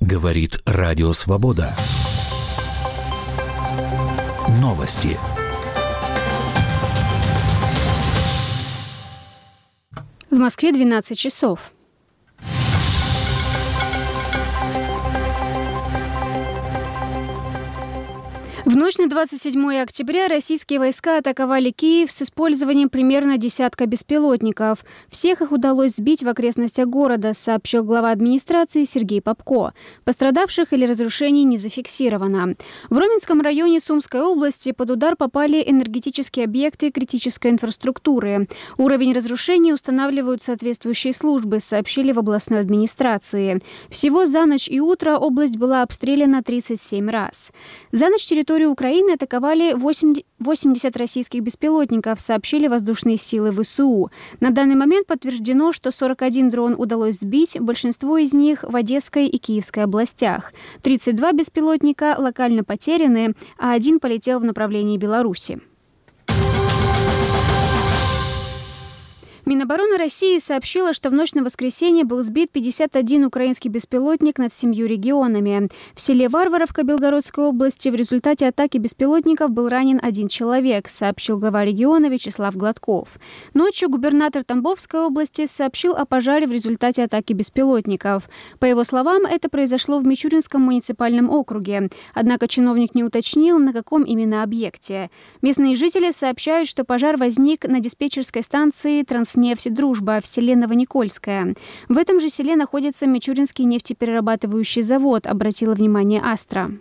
Говорит Радио Свобода. Новости. В Москве 12 часов. В ночь на 27 октября российские войска атаковали Киев с использованием примерно десятка беспилотников. Всех их удалось сбить в окрестностях города, сообщил глава администрации Сергей Попко. Пострадавших или разрушений не зафиксировано. В Роменском районе Сумской области под удар попали энергетические объекты критической инфраструктуры. Уровень разрушений устанавливают соответствующие службы, сообщили в областной администрации. Всего за ночь и утро область была обстреляна 37 раз. За ночь территорию Украины атаковали 80 российских беспилотников, сообщили воздушные силы ВСУ. На данный момент подтверждено, что 41 дрон удалось сбить, большинство из них в Одесской и Киевской областях. 32 беспилотника локально потеряны, а один полетел в направлении Беларуси. Минобороны России сообщила, что в ночь на воскресенье был сбит 51 украинский беспилотник над 7 регионами. В селе Варваровка Белгородской области в результате атаки беспилотников был ранен один человек, сообщил глава региона Вячеслав Гладков. Ночью губернатор Тамбовской области сообщил о пожаре в результате атаки беспилотников. По его словам, это произошло в Мичуринском муниципальном округе. Однако чиновник не уточнил, на каком именно объекте. Местные жители сообщают, что пожар возник на диспетчерской станции «Транснефть Дружба» в селе Новоникольское. В этом же селе находится Мичуринский нефтеперерабатывающий завод, обратила внимание Астра.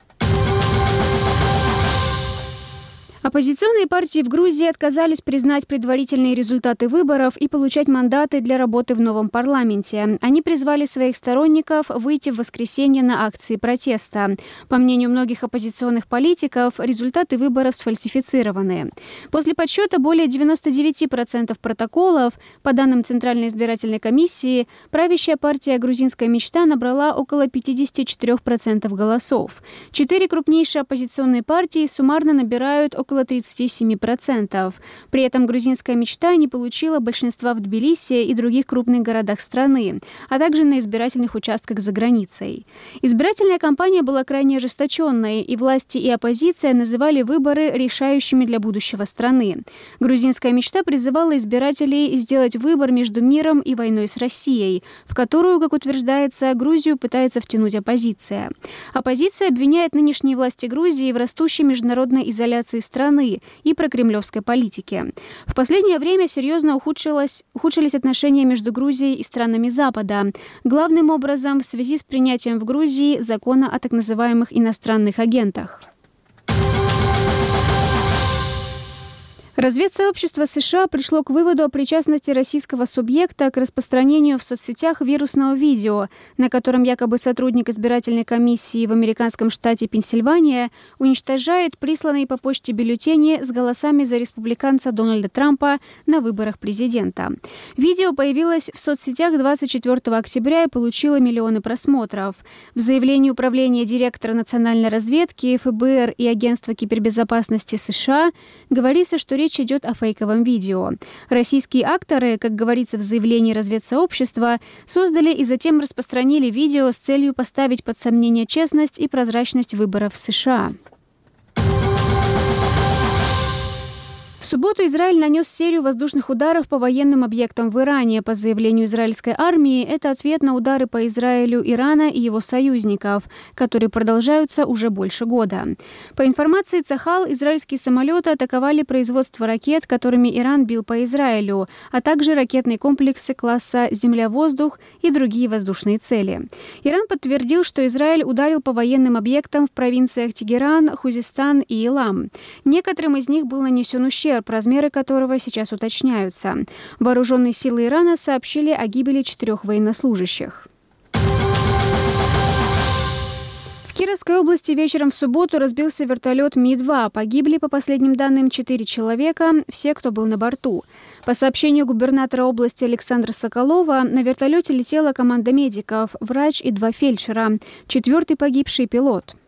Оппозиционные партии в Грузии отказались признать предварительные результаты выборов и получать мандаты для работы в новом парламенте. Они призвали своих сторонников выйти в воскресенье на акции протеста. По мнению многих оппозиционных политиков, результаты выборов сфальсифицированы. После подсчета более 99% протоколов, по данным Центральной избирательной комиссии, правящая партия «Грузинская мечта» набрала около 54% голосов. 4 крупнейшие оппозиционные партии суммарно набирают около 37%. При этом «Грузинская мечта» не получила большинства в Тбилиси и других крупных городах страны, а также на избирательных участках за границей. Избирательная кампания была крайне ожесточенной, и власти и оппозиция называли выборы решающими для будущего страны. «Грузинская мечта» призывала избирателей сделать выбор между миром и войной с Россией, в которую, как утверждается, Грузию пытается втянуть оппозиция. Оппозиция обвиняет нынешние власти Грузии в растущей международной изоляции страны и прокремлевской политики. В последнее время серьезно ухудшились отношения между Грузией и странами Запада, главным образом в связи с принятием в Грузии закона о так называемых иностранных агентах. Разведсообщество США пришло к выводу о причастности российского субъекта к распространению в соцсетях вирусного видео, на котором якобы сотрудник избирательной комиссии в американском штате Пенсильвания уничтожает присланные по почте бюллетени с голосами за республиканца Дональда Трампа на выборах президента. Видео появилось в соцсетях 24 октября и получило миллионы просмотров. В заявлении управления директора национальной разведки, ФБР и Агентства кибербезопасности США говорится, что речь идет о фейковом видео. Российские акторы, как говорится в заявлении разведсообщества, создали и затем распространили видео с целью поставить под сомнение честность и прозрачность выборов в США. В субботу Израиль нанес серию воздушных ударов по военным объектам в Иране. По заявлению израильской армии, это ответ на удары по Израилю Ирана и его союзников, которые продолжаются уже больше года. По информации Цахал, израильские самолеты атаковали производство ракет, которыми Иран бил по Израилю, а также ракетные комплексы класса «Земля-воздух» и другие воздушные цели. Иран подтвердил, что Израиль ударил по военным объектам в провинциях Тегеран, Хузестан и Илам. Некоторым из них был нанесен ущерб, размеры которого сейчас уточняются. Вооруженные силы Ирана сообщили о гибели 4 военнослужащих. В Кировской области вечером в субботу разбился вертолет Ми-2. Погибли, по последним данным, 4 человека, все, кто был на борту. По сообщению губернатора области Александра Соколова, на вертолете летела команда медиков, врач и 2 фельдшера. 4-й погибший пилот.